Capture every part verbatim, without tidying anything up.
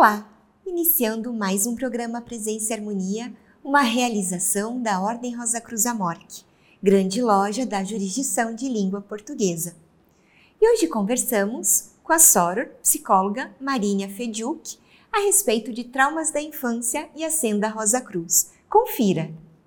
Olá! Iniciando mais um programa Presença e Harmonia, uma realização da Ordem Rosa Cruz Amorque, grande loja da jurisdição de língua portuguesa. E hoje conversamos com a soror, psicóloga Marinha Fediuk, a respeito de traumas da infância e a Senda Rosa Cruz. Confira!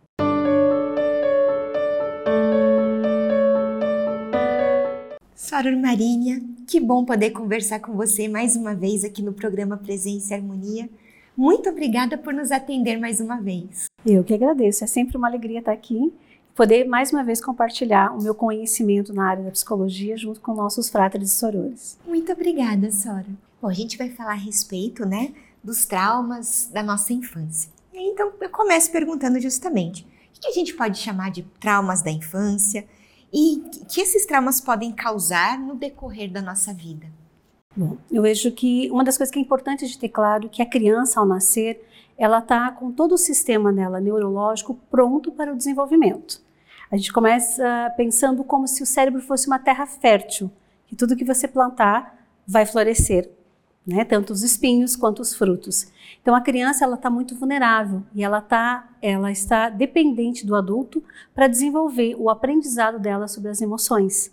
Soror Marinha, que bom poder conversar com você mais uma vez aqui no programa Presença e Harmonia. Muito obrigada por nos atender mais uma vez. Eu que agradeço, é sempre uma alegria estar aqui, poder mais uma vez compartilhar o meu conhecimento na área da psicologia junto com nossos fráteres e sorores. Muito obrigada, Sora. Bom, a gente vai falar a respeito, né, dos traumas da nossa infância. Então, eu começo perguntando justamente, o que a gente pode chamar de traumas da infância e que esses traumas podem causar no decorrer da nossa vida? Bom, eu vejo que uma das coisas que é importante de ter claro é que a criança, ao nascer, ela está com todo o sistema dela neurológico pronto para o desenvolvimento. A gente começa pensando como se o cérebro fosse uma terra fértil, que tudo que você plantar vai florescer, né? Tanto os espinhos quanto os frutos. Então a criança ela está muito vulnerável e ela, tá, ela está dependente do adulto para desenvolver o aprendizado dela sobre as emoções.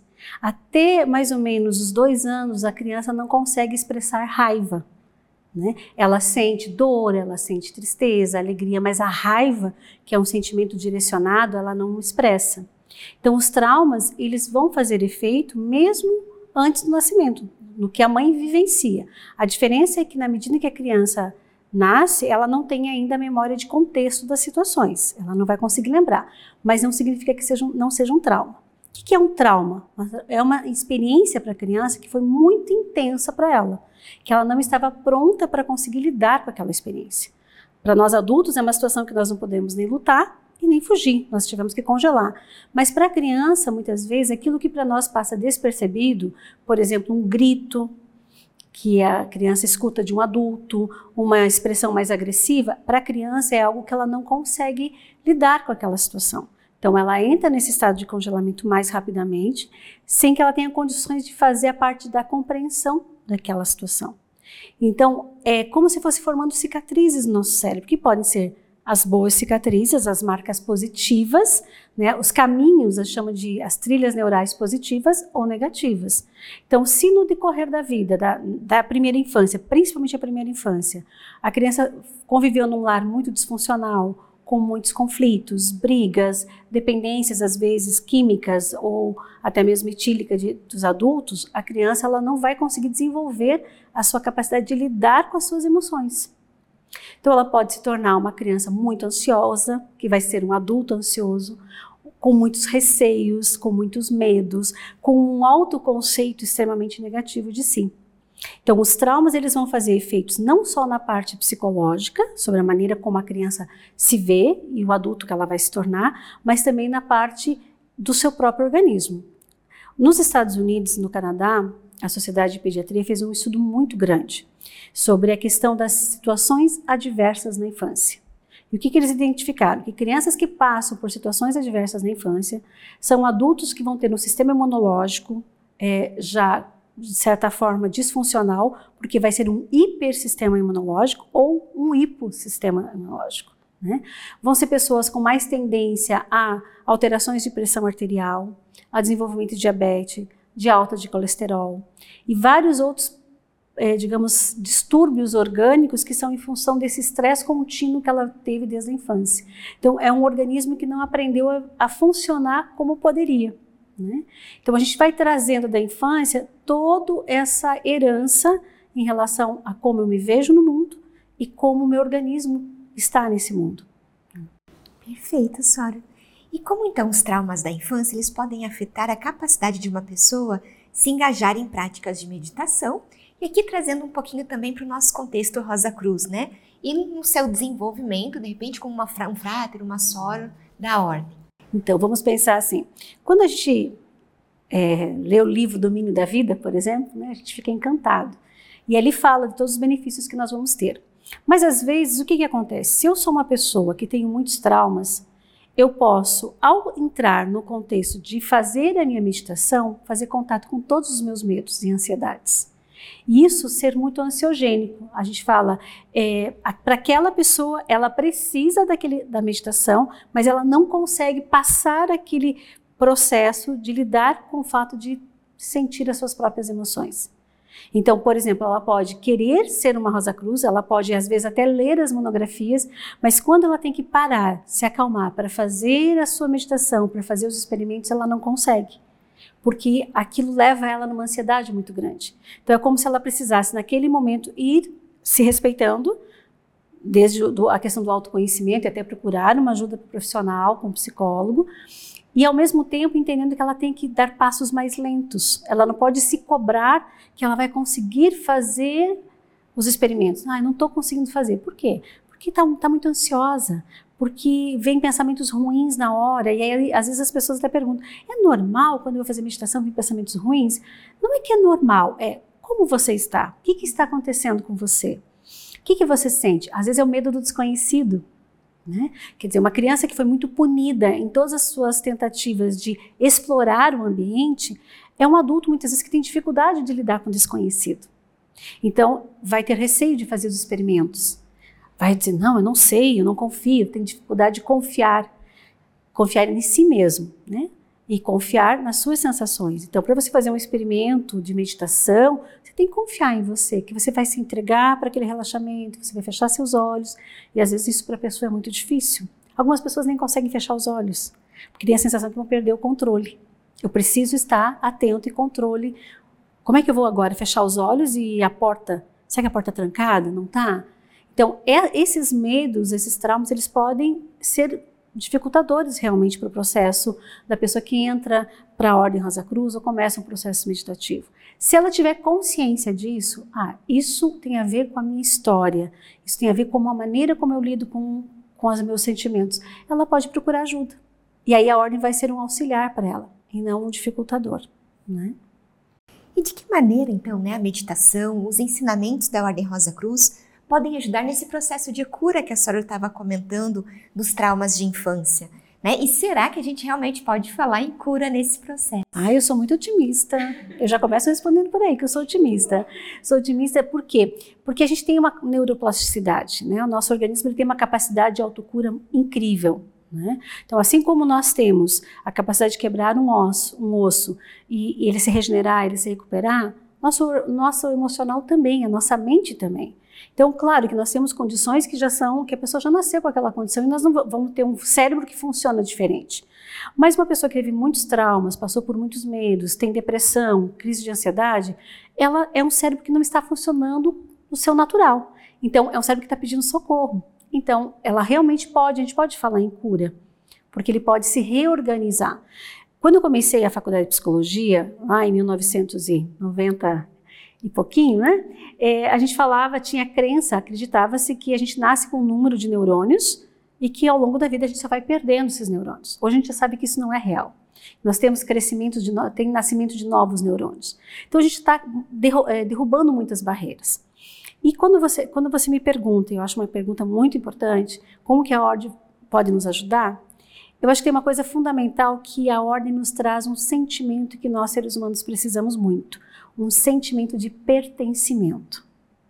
Até mais ou menos os dois anos a criança não consegue expressar raiva, né? Ela sente dor, ela sente tristeza, alegria, mas a raiva, que é um sentimento direcionado, ela não expressa. Então os traumas eles vão fazer efeito mesmo antes do nascimento, no que a mãe vivencia. A diferença é que na medida que a criança nasce, ela não tem ainda a memória de contexto das situações, ela não vai conseguir lembrar, mas não significa que seja, não seja um trauma. O que é um trauma? É uma experiência para a criança que foi muito intensa para ela, que ela não estava pronta para conseguir lidar com aquela experiência. Para nós adultos é uma situação que nós não podemos nem lutar e nem fugir, nós tivemos que congelar. Mas para a criança, muitas vezes, aquilo que para nós passa despercebido, por exemplo, um grito, que a criança escuta de um adulto, uma expressão mais agressiva, para a criança é algo que ela não consegue lidar com aquela situação. Então ela entra nesse estado de congelamento mais rapidamente, sem que ela tenha condições de fazer a parte da compreensão daquela situação. Então é como se fosse formando cicatrizes no nosso cérebro, que podem ser as boas cicatrizes, as marcas positivas, né, os caminhos, a chama de as trilhas neurais positivas ou negativas. Então, se no decorrer da vida, da, da primeira infância, principalmente a primeira infância, a criança conviveu num lar muito disfuncional, com muitos conflitos, brigas, dependências às vezes químicas ou até mesmo etílica de, dos adultos, a criança ela não vai conseguir desenvolver a sua capacidade de lidar com as suas emoções. Então ela pode se tornar uma criança muito ansiosa, que vai ser um adulto ansioso, com muitos receios, com muitos medos, com um autoconceito extremamente negativo de si. Então os traumas eles vão fazer efeitos não só na parte psicológica, sobre a maneira como a criança se vê e o adulto que ela vai se tornar, mas também na parte do seu próprio organismo. Nos Estados Unidos e no Canadá, a Sociedade de Pediatria fez um estudo muito grande sobre a questão das situações adversas na infância. E o que, que eles identificaram? Que crianças que passam por situações adversas na infância são adultos que vão ter um sistema imunológico é, já, de certa forma, disfuncional, porque vai ser um hipersistema imunológico ou um hipossistema imunológico, né? Vão ser pessoas com mais tendência a alterações de pressão arterial, a desenvolvimento de diabetes, de alta de colesterol e vários outros, é, digamos, distúrbios orgânicos que são em função desse estresse contínuo que ela teve desde a infância. Então, é um organismo que não aprendeu a, a funcionar como poderia, né? Então, a gente vai trazendo da infância toda essa herança em relação a como eu me vejo no mundo e como o meu organismo está nesse mundo. Perfeito, Sora. E como então os traumas da infância eles podem afetar a capacidade de uma pessoa se engajar em práticas de meditação? E aqui trazendo um pouquinho também para o nosso contexto Rosa Cruz, né? E no seu desenvolvimento, de repente, como uma, um fráter, uma soror da ordem. Então, vamos pensar assim, quando a gente é, lê o livro Domínio da Vida, por exemplo, né, a gente fica encantado. E ali fala de todos os benefícios que nós vamos ter. Mas às vezes, o que, que acontece? Se eu sou uma pessoa que tem muitos traumas, eu posso, ao entrar no contexto de fazer a minha meditação, fazer contato com todos os meus medos e ansiedades. E isso ser muito ansiogênico. A gente fala, é, para aquela pessoa, ela precisa daquele, da meditação, mas ela não consegue passar aquele processo de lidar com o fato de sentir as suas próprias emoções. Então, por exemplo, ela pode querer ser uma Rosa Cruz, ela pode às vezes até ler as monografias, mas quando ela tem que parar, se acalmar para fazer a sua meditação, para fazer os experimentos, ela não consegue, porque aquilo leva ela numa ansiedade muito grande. Então é como se ela precisasse naquele momento ir se respeitando, desde a questão do autoconhecimento e até procurar uma ajuda profissional com um psicólogo, e ao mesmo tempo entendendo que ela tem que dar passos mais lentos. Ela não pode se cobrar que ela vai conseguir fazer os experimentos. Ah, eu não estou conseguindo fazer. Por quê? Porque está tá muito ansiosa, porque vem pensamentos ruins na hora, e aí às vezes as pessoas até perguntam, é normal quando eu vou fazer meditação vir pensamentos ruins? Não é que é normal, é como você está? O que, que está acontecendo com você? O que, que você sente? Às vezes é o medo do desconhecido. Né? Quer dizer, uma criança que foi muito punida em todas as suas tentativas de explorar o ambiente, é um adulto muitas vezes que tem dificuldade de lidar com o desconhecido. Então, vai ter receio de fazer os experimentos. Vai dizer, não, eu não sei, eu não confio, tem dificuldade de confiar. Confiar em si mesmo, né? E confiar nas suas sensações. Então, para você fazer um experimento de meditação, você tem que confiar em você, que você vai se entregar para aquele relaxamento, você vai fechar seus olhos, e às vezes isso para a pessoa é muito difícil. Algumas pessoas nem conseguem fechar os olhos, porque tem a sensação que vão perder o controle. Eu preciso estar atento e controle. Como é que eu vou agora fechar os olhos e a porta, será que a porta é trancada? Não está? Então, é, esses medos, esses traumas, eles podem ser dificultadores realmente para o processo da pessoa que entra para a Ordem Rosa Cruz ou começa um processo meditativo. Se ela tiver consciência disso, ah, isso tem a ver com a minha história, isso tem a ver com a maneira como eu lido com, com os meus sentimentos, ela pode procurar ajuda. E aí a Ordem vai ser um auxiliar para ela, e não um dificultador, né? E de que maneira, então, né, a meditação, os ensinamentos da Ordem Rosa Cruz podem ajudar nesse processo de cura que a senhora estava comentando dos traumas de infância, né? E será que a gente realmente pode falar em cura nesse processo? Ah, eu sou muito otimista. Eu já começo respondendo por aí que eu sou otimista. Sou otimista por quê? Porque a gente tem uma neuroplasticidade, né? O nosso organismo ele tem uma capacidade de autocura incrível, né? Então, assim como nós temos a capacidade de quebrar um osso, um osso e, e ele se regenerar, ele se recuperar, nosso, nosso emocional também, a nossa mente também. Então, claro que nós temos condições que já são, que a pessoa já nasceu com aquela condição e nós não vamos ter um cérebro que funciona diferente. Mas uma pessoa que teve muitos traumas, passou por muitos medos, tem depressão, crise de ansiedade, ela é um cérebro que não está funcionando no seu natural. Então, é um cérebro que está pedindo socorro. Então, ela realmente pode, a gente pode falar em cura, porque ele pode se reorganizar. Quando eu comecei a faculdade de psicologia, lá em mil novecentos e noventa e pouquinho, né? É, a gente falava, tinha crença, acreditava-se que a gente nasce com um número de neurônios e que ao longo da vida a gente só vai perdendo esses neurônios. Hoje a gente já sabe que isso não é real. Nós temos crescimento, de no... tem nascimento de novos neurônios. Então a gente está derru é, derrubando muitas barreiras. E quando você, quando você me pergunta, e eu acho uma pergunta muito importante, como que a Ordem pode nos ajudar? Eu acho que tem uma coisa fundamental que a Ordem nos traz um sentimento que nós seres humanos precisamos muito. Um sentimento de pertencimento,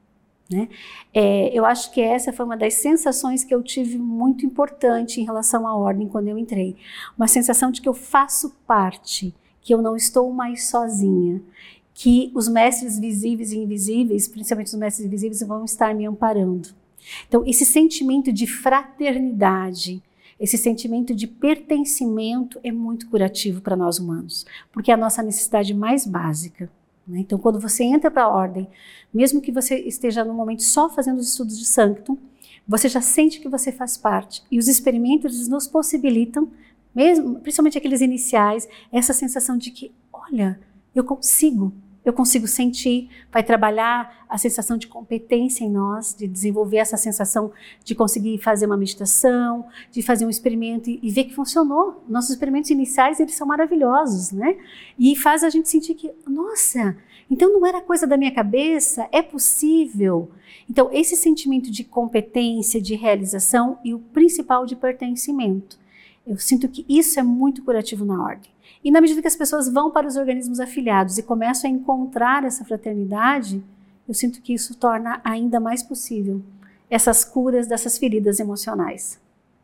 né? É, eu acho que essa foi uma das sensações que eu tive muito importante em relação à Ordem quando eu entrei. Uma sensação de que eu faço parte, que eu não estou mais sozinha, que os mestres visíveis e invisíveis, principalmente os mestres invisíveis, vão estar me amparando. Então, esse sentimento de fraternidade, esse sentimento de pertencimento é muito curativo para nós humanos, porque é a nossa necessidade mais básica. Então, quando você entra para a Ordem, mesmo que você esteja no momento só fazendo os estudos de Sanctum, você já sente que você faz parte. E os experimentos nos possibilitam, mesmo, principalmente aqueles iniciais, essa sensação de que, olha, eu consigo, eu consigo sentir, vai trabalhar a sensação de competência em nós, de desenvolver essa sensação de conseguir fazer uma meditação, de fazer um experimento e, e ver que funcionou. Nossos experimentos iniciais, eles são maravilhosos, né? E faz a gente sentir que, nossa, então não era coisa da minha cabeça, é possível. Então, esse sentimento de competência, de realização e o principal de pertencimento. Eu sinto que isso é muito curativo na ordem. E na medida que as pessoas vão para os organismos afiliados e começam a encontrar essa fraternidade, eu sinto que isso torna ainda mais possível essas curas dessas feridas emocionais.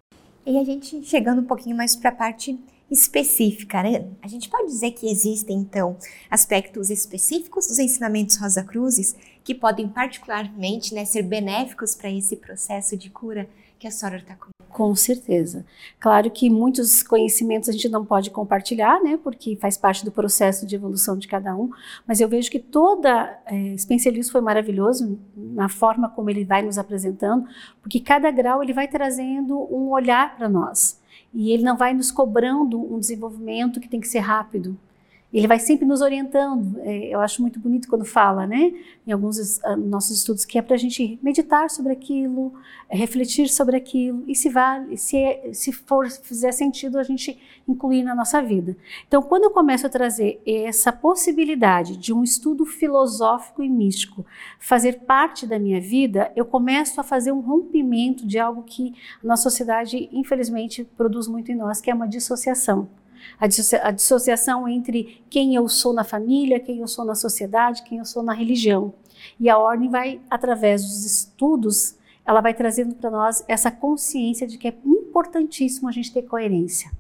E a gente chegando um pouquinho mais para a parte específica, né? A gente pode dizer que existem, então, aspectos específicos dos ensinamentos Rosa Cruzes que podem particularmente, né, ser benéficos para esse processo de cura que a senhora está com. Com certeza. Claro que muitos conhecimentos a gente não pode compartilhar, né, porque faz parte do processo de evolução de cada um, mas eu vejo que toda, é, Spencer Lewis foi maravilhoso na forma como ele vai nos apresentando, porque cada grau ele vai trazendo um olhar para nós, e ele não vai nos cobrando um desenvolvimento que tem que ser rápido. Ele vai sempre nos orientando. Eu acho muito bonito quando fala, né, em alguns uh, nossos estudos, que é para a gente meditar sobre aquilo, refletir sobre aquilo, e se, vale, se, se for, fizer sentido, a gente incluir na nossa vida. Então, quando eu começo a trazer essa possibilidade de um estudo filosófico e místico fazer parte da minha vida, eu começo a fazer um rompimento de algo que a nossa sociedade, infelizmente, produz muito em nós, que é uma dissociação. A, dissocia a dissociação entre quem eu sou na família, quem eu sou na sociedade, quem eu sou na religião. E a ordem vai, através dos estudos, ela vai trazendo para nós essa consciência de que é importantíssimo a gente ter coerência,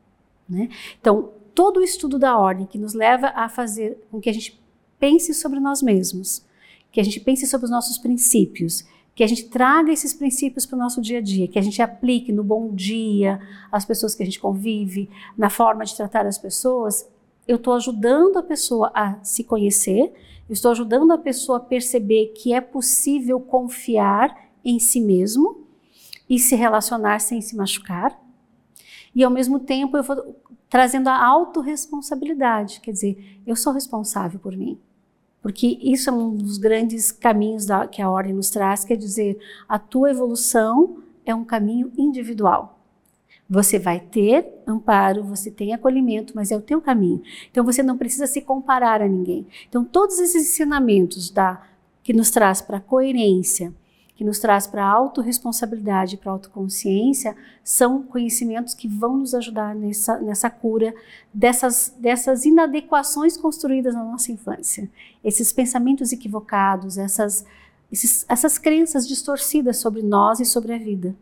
né? Então, todo o estudo da ordem que nos leva a fazer com que a gente pense sobre nós mesmos, que a gente pense sobre os nossos princípios, que a gente traga esses princípios para o nosso dia a dia, que a gente aplique no bom dia, às pessoas que a gente convive, na forma de tratar as pessoas, eu estou ajudando a pessoa a se conhecer, eu estou ajudando a pessoa a perceber que é possível confiar em si mesmo e se relacionar sem se machucar, e ao mesmo tempo eu vou trazendo a autorresponsabilidade, quer dizer, eu sou responsável por mim. Porque isso é um dos grandes caminhos da, que a ordem nos traz, quer dizer, a tua evolução é um caminho individual. Você vai ter amparo, você tem acolhimento, mas é o teu caminho. Então você não precisa se comparar a ninguém. Então todos esses ensinamentos da, que nos traz para a coerência, que nos traz para a autorresponsabilidade, para a autoconsciência, são conhecimentos que vão nos ajudar nessa, nessa cura dessas, dessas inadequações construídas na nossa infância. Esses pensamentos equivocados, essas, esses, essas crenças distorcidas sobre nós e sobre a vida.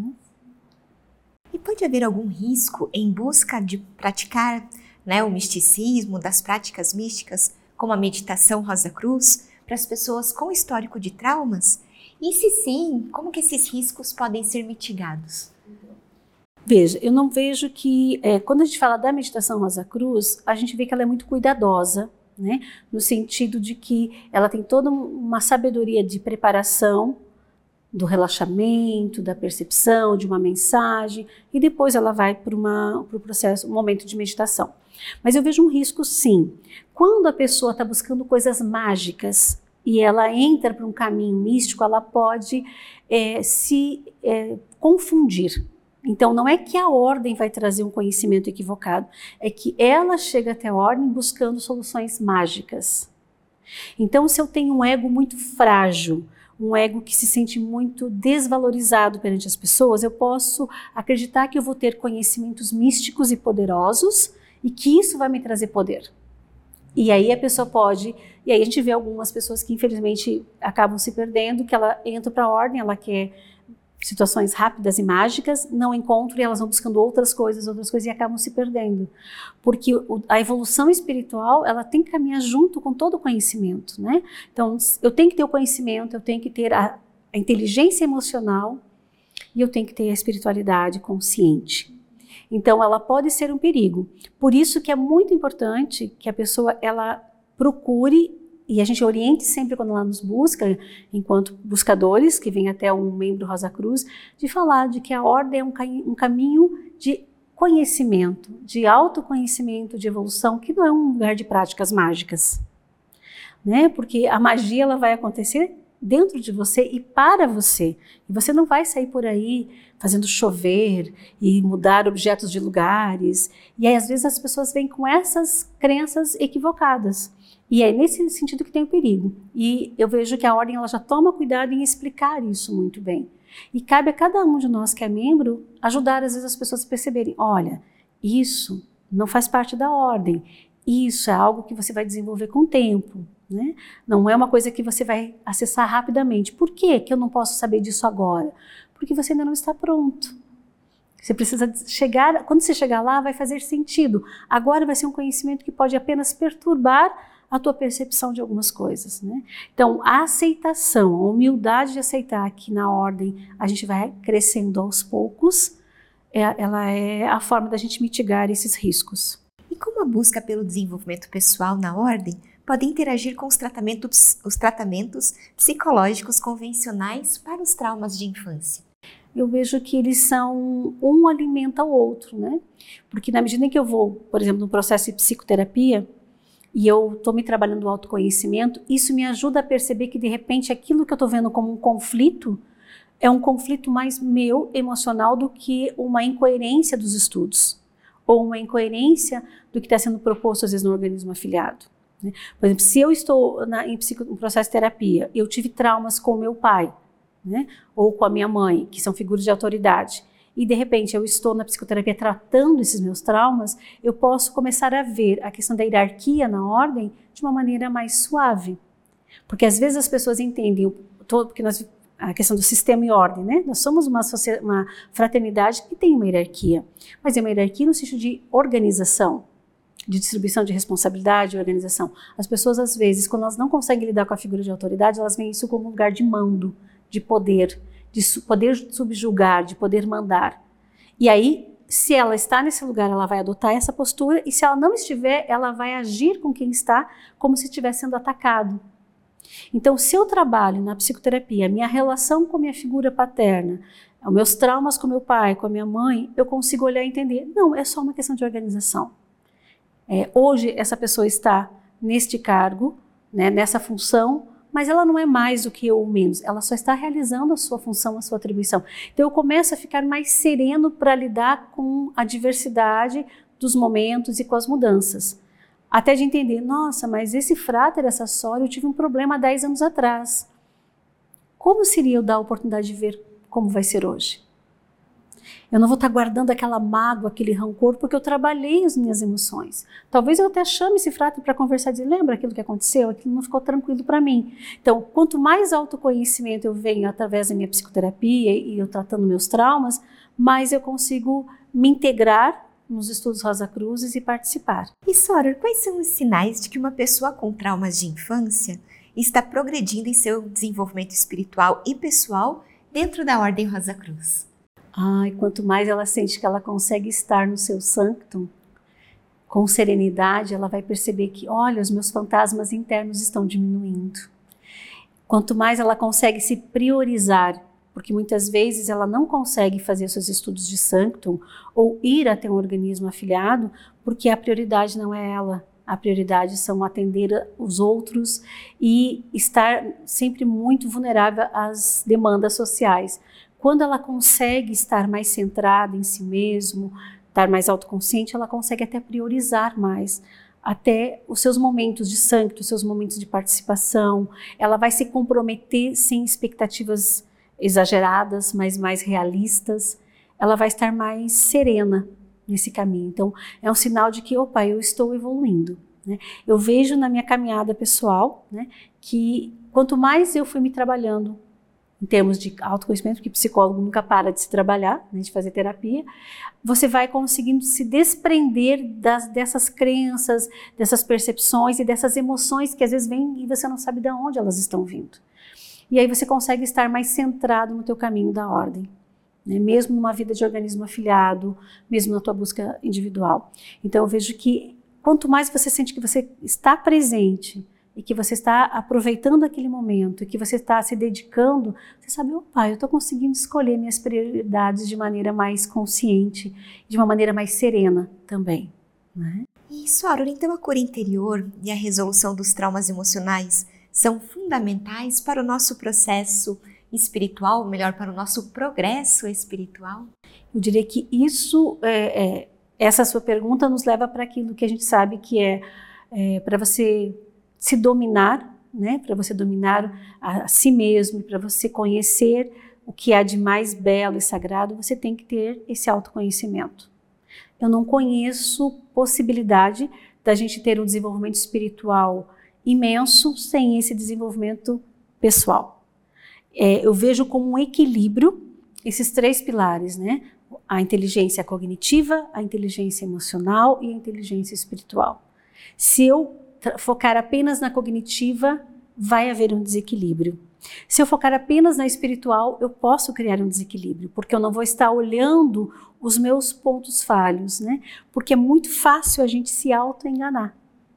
E pode haver algum risco em busca de praticar, né, o misticismo, das práticas místicas, como a meditação Rosa Cruz, para as pessoas com histórico de traumas? E se sim, como que esses riscos podem ser mitigados? Veja, eu não vejo que, é, quando a gente fala da meditação Rosa Cruz, a gente vê que ela é muito cuidadosa, né? No sentido de que ela tem toda uma sabedoria de preparação, do relaxamento, da percepção, de uma mensagem, e depois ela vai para o pro processo, um momento de meditação. Mas eu vejo um risco sim. Quando a pessoa está buscando coisas mágicas, e ela entra para um caminho místico, ela pode é, se é, confundir. Então, não é que a ordem vai trazer um conhecimento equivocado, é que ela chega até a ordem buscando soluções mágicas. Então, se eu tenho um ego muito frágil, um ego que se sente muito desvalorizado perante as pessoas, eu posso acreditar que eu vou ter conhecimentos místicos e poderosos e que isso vai me trazer poder. E aí a pessoa pode, e aí a gente vê algumas pessoas que infelizmente acabam se perdendo, que ela entra para a ordem, ela quer situações rápidas e mágicas, não encontram e elas vão buscando outras coisas, outras coisas e acabam se perdendo. Porque o, a evolução espiritual, ela tem que caminhar junto com todo o conhecimento, né? Então, eu tenho que ter o conhecimento, eu tenho que ter a, a inteligência emocional e eu tenho que ter a espiritualidade consciente. Então, ela pode ser um perigo. Por isso que é muito importante que a pessoa ela procure, e a gente oriente sempre quando ela nos busca, enquanto buscadores, que vem até um membro Rosa Cruz, de falar de que a ordem é um, um caminho de conhecimento, de autoconhecimento, de evolução, que não é um lugar de práticas mágicas, né? Porque a magia ela vai acontecer dentro de você e para você. E você não vai sair por aí fazendo chover e mudar objetos de lugares. E aí, às vezes, as pessoas vêm com essas crenças equivocadas. E é nesse sentido que tem o perigo. E eu vejo que a ordem ela já toma cuidado em explicar isso muito bem. E cabe a cada um de nós que é membro ajudar às vezes as pessoas a perceberem, olha, isso não faz parte da ordem, isso é algo que você vai desenvolver com o tempo, né? Não é uma coisa que você vai acessar rapidamente. Por que que eu não posso saber disso agora? Porque você ainda não está pronto. Você precisa chegar, quando você chegar lá vai fazer sentido. Agora vai ser um conhecimento que pode apenas perturbar a tua percepção de algumas coisas, né? Então, a aceitação, a humildade de aceitar que na ordem a gente vai crescendo aos poucos, é, ela é a forma da gente mitigar esses riscos. E como a busca pelo desenvolvimento pessoal na ordem pode interagir com os tratamentos, os tratamentos psicológicos convencionais para os traumas de infância? Eu vejo que eles são, um alimenta o outro, né? Porque na medida em que eu vou, por exemplo, no processo de psicoterapia, e eu estou me trabalhando o autoconhecimento, isso me ajuda a perceber que de repente aquilo que eu estou vendo como um conflito, é um conflito mais meu, emocional, do que uma incoerência dos estudos, ou uma incoerência do que está sendo proposto às vezes no organismo afiliado. Né? Por exemplo, se eu estou na, em psico, um processo de terapia, eu tive traumas com o meu pai, né? Ou com a minha mãe, que são figuras de autoridade, e de repente eu estou na psicoterapia tratando esses meus traumas, eu posso começar a ver a questão da hierarquia na ordem de uma maneira mais suave. Porque às vezes as pessoas entendem, todo, porque nós, a questão do sistema e ordem, né? Nós somos uma, uma fraternidade que tem uma hierarquia, mas é uma hierarquia no sentido de organização, de distribuição de responsabilidade, de organização. As pessoas às vezes, quando elas não conseguem lidar com a figura de autoridade, elas veem isso como um lugar de mando, de poder, de su- poder subjugar, de poder mandar. E aí, se ela está nesse lugar, ela vai adotar essa postura, e se ela não estiver, ela vai agir com quem está como se estivesse sendo atacado. Então, se eu trabalho na psicoterapia, a minha relação com a minha figura paterna, os meus traumas com meu pai, com a minha mãe, eu consigo olhar e entender, não, é só uma questão de organização. É, hoje, essa pessoa está neste cargo, né, nessa função, mas ela não é mais do que eu ou menos, ela só está realizando a sua função, a sua atribuição. Então eu começo a ficar mais sereno para lidar com a diversidade dos momentos e com as mudanças. Até de entender, nossa, mas esse fráter, essa sora, eu tive um problema há dez anos atrás. Como seria eu dar a oportunidade de ver como vai ser hoje? Eu não vou estar guardando aquela mágoa, aquele rancor, porque eu trabalhei as minhas emoções. Talvez eu até chame esse fráter para conversar e dizer, lembra aquilo que aconteceu? Aquilo não ficou tranquilo para mim. Então, quanto mais autoconhecimento eu venho através da minha psicoterapia e eu tratando meus traumas, mais eu consigo me integrar nos estudos Rosa Cruzes e participar. E Soror, quais são os sinais de que uma pessoa com traumas de infância está progredindo em seu desenvolvimento espiritual e pessoal dentro da Ordem Rosa Cruz? Ai, quanto mais ela sente que ela consegue estar no seu sanctum, com serenidade, ela vai perceber que, olha, os meus fantasmas internos estão diminuindo. Quanto mais ela consegue se priorizar, porque muitas vezes ela não consegue fazer seus estudos de sanctum ou ir até um organismo afiliado, porque a prioridade não é ela. A prioridade são atender os outros e estar sempre muito vulnerável às demandas sociais. Quando ela consegue estar mais centrada em si mesmo, estar mais autoconsciente, ela consegue até priorizar mais, até os seus momentos de sanctum, os seus momentos de participação. Ela vai se comprometer sem expectativas exageradas, mas mais realistas. Ela vai estar mais serena nesse caminho. Então, é um sinal de que, opa, eu estou evoluindo. Né? Eu vejo na minha caminhada pessoal, né, que quanto mais eu fui me trabalhando em termos de autoconhecimento, porque psicólogo nunca para de se trabalhar, né, de fazer terapia, você vai conseguindo se desprender das, dessas crenças, dessas percepções e dessas emoções que às vezes vêm e você não sabe de onde elas estão vindo. E aí você consegue estar mais centrado no teu caminho da ordem, né, mesmo numa vida de organismo afiliado, mesmo na tua busca individual. Então eu vejo que quanto mais você sente que você está presente, e que você está aproveitando aquele momento, e que você está se dedicando, você sabe, opa, eu estou conseguindo escolher minhas prioridades de maneira mais consciente, de uma maneira mais serena também. Né? E Soror, então a cura interior e a resolução dos traumas emocionais são fundamentais para o nosso processo espiritual, ou melhor, para o nosso progresso espiritual? Eu diria que isso, é, é, essa sua pergunta nos leva para aquilo que a gente sabe que é, é para você se dominar, né, para você dominar a, a si mesmo, para você conhecer o que há de mais belo e sagrado, você tem que ter esse autoconhecimento. Eu não conheço possibilidade da gente ter um desenvolvimento espiritual imenso sem esse desenvolvimento pessoal. É, eu vejo como um equilíbrio esses três pilares, né? A inteligência cognitiva, a inteligência emocional e a inteligência espiritual. Se eu focar apenas na cognitiva, vai haver um desequilíbrio. Se eu focar apenas na espiritual, eu posso criar um desequilíbrio, porque eu não vou estar olhando os meus pontos falhos, né? Porque é muito fácil a gente se auto-enganar.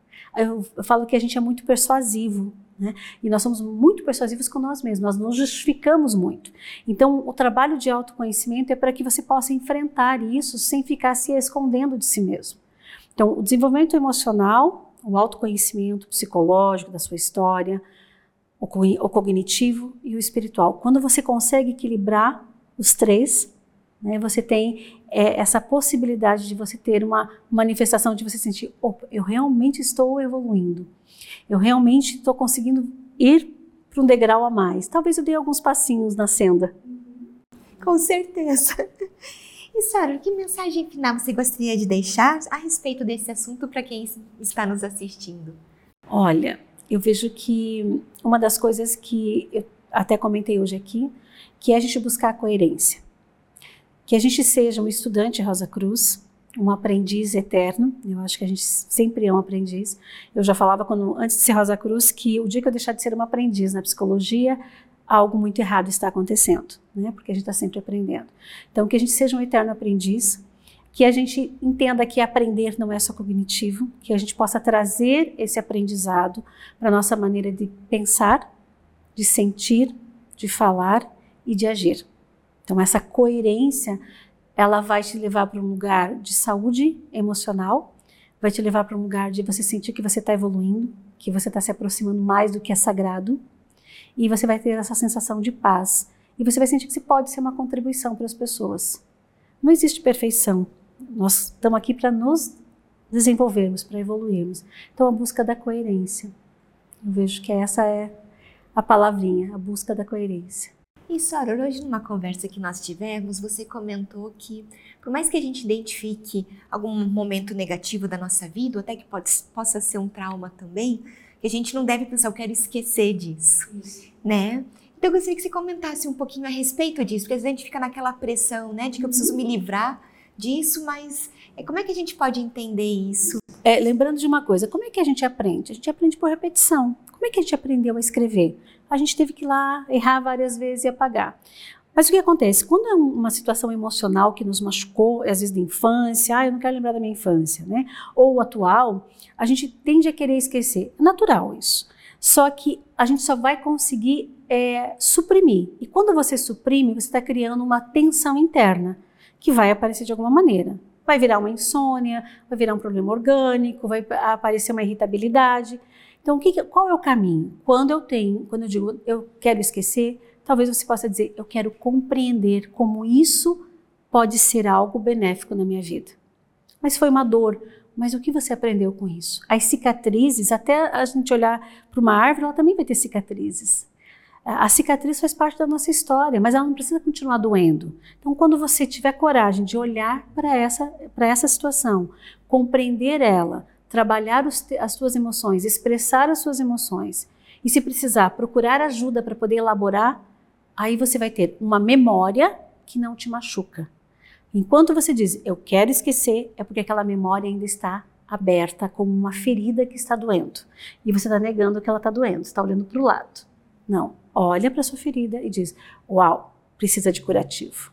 Eu, eu falo que a gente é muito persuasivo, né? E nós somos muito persuasivos com nós mesmos, nós nos justificamos muito. Então, o trabalho de autoconhecimento é para que você possa enfrentar isso sem ficar se escondendo de si mesmo. Então, o desenvolvimento emocional, o autoconhecimento psicológico da sua história, o cognitivo e o espiritual. Quando você consegue equilibrar os três, né, você tem é, essa possibilidade de você ter uma manifestação, de você sentir, opa, eu realmente estou evoluindo, eu realmente estou conseguindo ir para um degrau a mais. Talvez eu dê alguns passinhos na senda. Com certeza. E Sara, que mensagem final você gostaria de deixar a respeito desse assunto para quem está nos assistindo? Olha, eu vejo que uma das coisas que eu até comentei hoje aqui, que é a gente buscar a coerência. Que a gente seja um estudante Rosa Cruz, um aprendiz eterno. Eu acho que a gente sempre é um aprendiz. Eu já falava, quando, antes de ser Rosa Cruz, que o dia que eu deixar de ser uma aprendiz na psicologia, algo muito errado está acontecendo, né? Porque a gente está sempre aprendendo. Então, que a gente seja um eterno aprendiz, que a gente entenda que aprender não é só cognitivo, que a gente possa trazer esse aprendizado para a nossa maneira de pensar, de sentir, de falar e de agir. Então, essa coerência, ela vai te levar para um lugar de saúde emocional, vai te levar para um lugar de você sentir que você está evoluindo, que você está se aproximando mais do que é sagrado, e você vai ter essa sensação de paz, e você vai sentir que você pode ser uma contribuição para as pessoas. Não existe perfeição. Nós estamos aqui para nos desenvolvermos, para evoluirmos. Então, a busca da coerência. Eu vejo que essa é a palavrinha, a busca da coerência. E Sara, hoje numa conversa que nós tivemos, você comentou que, por mais que a gente identifique algum momento negativo da nossa vida, ou até que pode, possa ser um trauma também, que a gente não deve pensar, eu quero esquecer disso, Isso. né? Então, eu gostaria que você comentasse um pouquinho a respeito disso, porque às vezes a gente fica naquela pressão, né, de que eu preciso me livrar disso, mas como é que a gente pode entender isso? É, lembrando de uma coisa, como é que a gente aprende? A gente aprende por repetição. Como é que a gente aprendeu a escrever? A gente teve que ir lá, errar várias vezes e apagar. Mas o que acontece? Quando é uma situação emocional que nos machucou, às vezes de infância, ah, eu não quero lembrar da minha infância, né? Ou atual, a gente tende a querer esquecer. É natural isso. Só que a gente só vai conseguir é, suprimir. E quando você suprime, você está criando uma tensão interna, que vai aparecer de alguma maneira. Vai virar uma insônia, vai virar um problema orgânico, vai aparecer uma irritabilidade. Então, o que, qual é o caminho? Quando eu tenho, quando eu digo eu quero esquecer, talvez você possa dizer, eu quero compreender como isso pode ser algo benéfico na minha vida. Mas foi uma dor, mas o que você aprendeu com isso? As cicatrizes, até a gente olhar para uma árvore, ela também vai ter cicatrizes. A cicatriz faz parte da nossa história, mas ela não precisa continuar doendo. Então, quando você tiver coragem de olhar para essa, para essa situação, compreender ela, trabalhar os, as suas emoções, expressar as suas emoções, e se precisar, procurar ajuda para poder elaborar, aí você vai ter uma memória que não te machuca. Enquanto você diz, eu quero esquecer, é porque aquela memória ainda está aberta como uma ferida que está doendo. E você está negando que ela está doendo, você está olhando para o lado. Não, olha para a sua ferida e diz, uau, precisa de curativo.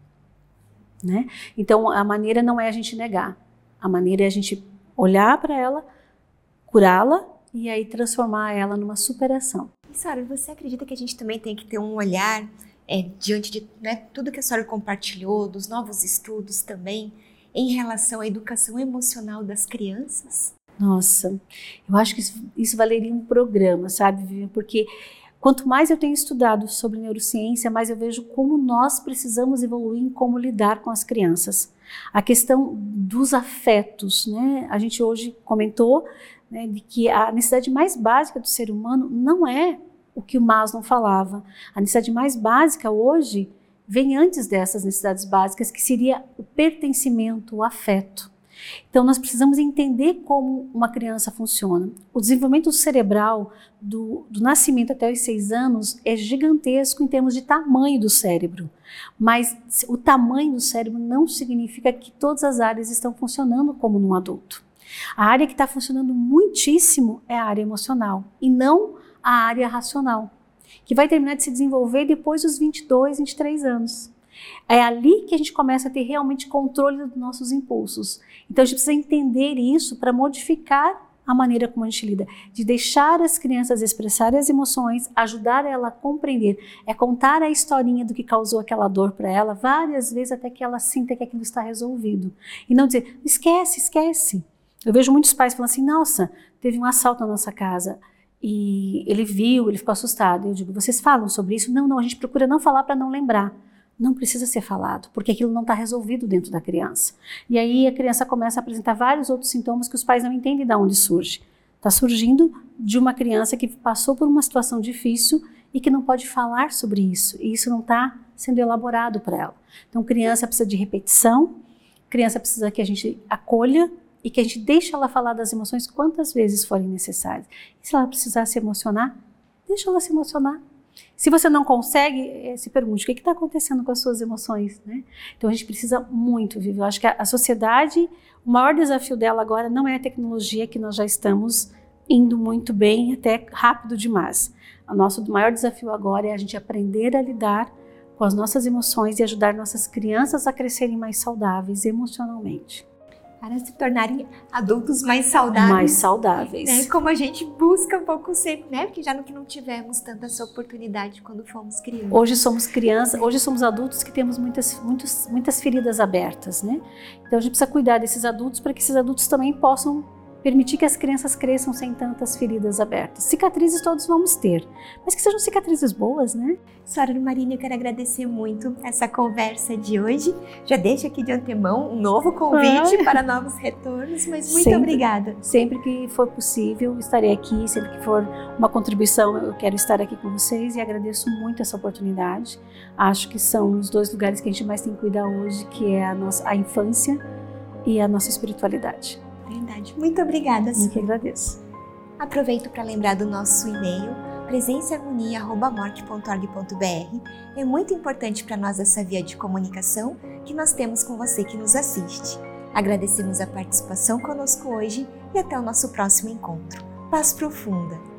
Né? Então, a maneira não é a gente negar, a maneira é a gente olhar para ela, curá-la e aí transformar ela numa superação. E Sara, você acredita que a gente também tem que ter um olhar é, diante de né, tudo que a Sara compartilhou, dos novos estudos também, em relação à educação emocional das crianças? Nossa, eu acho que isso, isso valeria um programa, sabe, Vivian? Porque quanto mais eu tenho estudado sobre neurociência, mais eu vejo como nós precisamos evoluir em como lidar com as crianças. A questão dos afetos, né? A gente hoje comentou, né, de que a necessidade mais básica do ser humano não é o que o Maslow falava. A necessidade mais básica hoje vem antes dessas necessidades básicas, que seria o pertencimento, o afeto. Então, nós precisamos entender como uma criança funciona. O desenvolvimento cerebral do, do nascimento até os seis anos é gigantesco em termos de tamanho do cérebro. Mas o tamanho do cérebro não significa que todas as áreas estão funcionando como num adulto. A área que está funcionando muitíssimo é a área emocional e não a área racional, que vai terminar de se desenvolver depois dos vinte e dois, vinte e três anos. É ali que a gente começa a ter realmente controle dos nossos impulsos. Então a gente precisa entender isso para modificar a maneira como a gente lida, de deixar as crianças expressarem as emoções, ajudar ela a compreender, é contar a historinha do que causou aquela dor para ela várias vezes até que ela sinta que aquilo está resolvido. E não dizer, esquece, esquece. Eu vejo muitos pais falando assim, nossa, teve um assalto na nossa casa e ele viu, ele ficou assustado. Eu digo, vocês falam sobre isso? Não, não, a gente procura não falar para não lembrar. Não precisa ser falado, porque aquilo não está resolvido dentro da criança. E aí a criança começa a apresentar vários outros sintomas que os pais não entendem de onde surge. Está surgindo de uma criança que passou por uma situação difícil e que não pode falar sobre isso. E isso não está sendo elaborado para ela. Então, criança precisa de repetição, criança precisa que a gente acolha e que a gente deixe ela falar das emoções quantas vezes forem necessárias. E se ela precisar se emocionar, deixa ela se emocionar. Se você não consegue, se pergunte o que está acontecendo com as suas emoções, né? Então a gente precisa muito, Vivi. Eu acho que a, a sociedade, o maior desafio dela agora não é a tecnologia, que nós já estamos indo muito bem, até rápido demais. O nosso maior desafio agora é a gente aprender a lidar com as nossas emoções e ajudar nossas crianças a crescerem mais saudáveis emocionalmente. Para se tornarem adultos mais saudáveis. Mais saudáveis. Né? Como a gente busca um pouco sempre, né? Porque já que não tivemos tanta essa oportunidade quando fomos crianças. Hoje somos crianças, hoje somos adultos que temos muitas, muitas, muitas feridas abertas, né? Então a gente precisa cuidar desses adultos para que esses adultos também possam permitir que as crianças cresçam sem tantas feridas abertas. Cicatrizes todos vamos ter, mas que sejam cicatrizes boas, né? Senhora Marina, eu quero agradecer muito essa conversa de hoje. Já deixo aqui de antemão um novo convite ah. para novos retornos, mas muito sempre, obrigada. Sempre que for possível, estarei aqui. Sempre que for uma contribuição, eu quero estar aqui com vocês e agradeço muito essa oportunidade. Acho que são os dois lugares que a gente mais tem que cuidar hoje, que é a nossa a infância e a nossa espiritualidade. Verdade. Muito obrigada. Eu que agradeço. Aproveito para lembrar do nosso e-mail, presença harmonia arroba morte ponto org ponto br. É muito importante para nós essa via de comunicação que nós temos com você que nos assiste. Agradecemos a participação conosco hoje e até o nosso próximo encontro. Paz profunda.